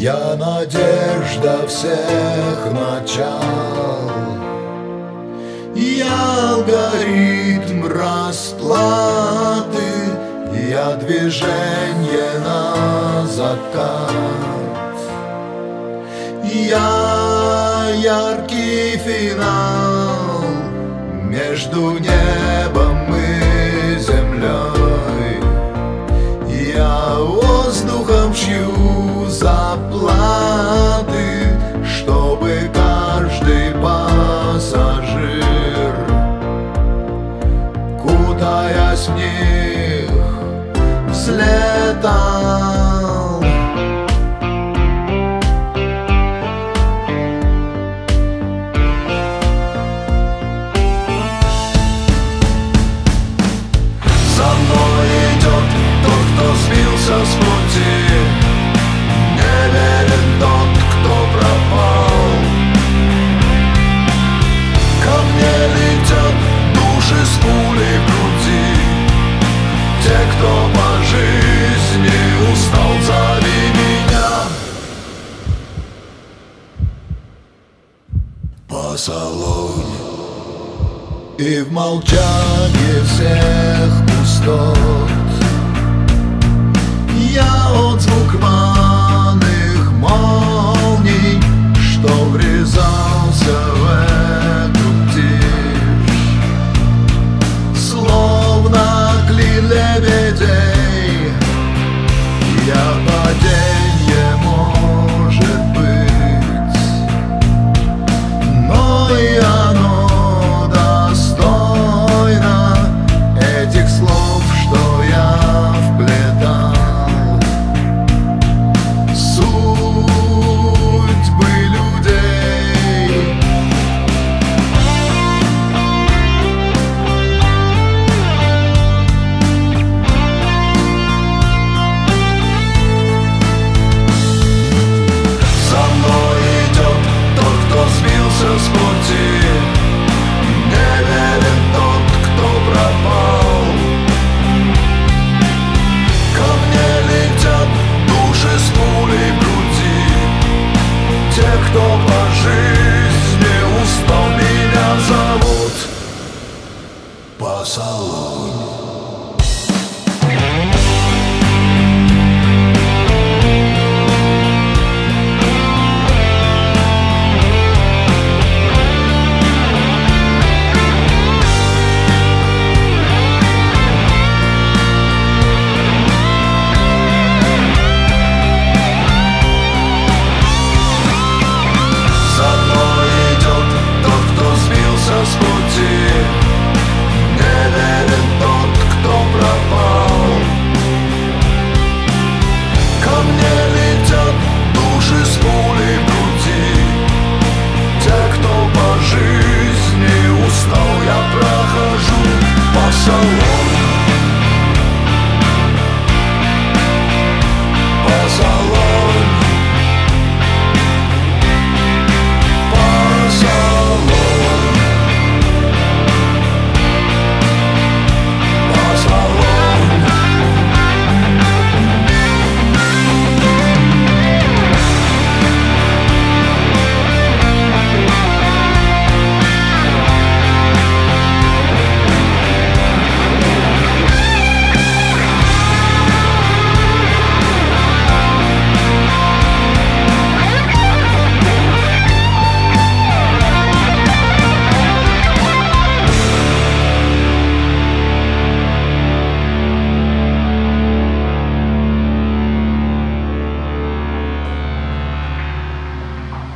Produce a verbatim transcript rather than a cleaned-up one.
Я надежда всех начал, я алгоритм расплаты, я движение на закат. Я яркий финал между небом и землей. Я воздухом шью заплаты, чтобы каждый пассажир, кутаясь в них, взлетал. За мной идет тот, кто сбился с пути, не верен тот, кто пропал. Ко мне летят души с пулей в груди, те, кто по жизни устал, зови меня. По салоне и в молчании все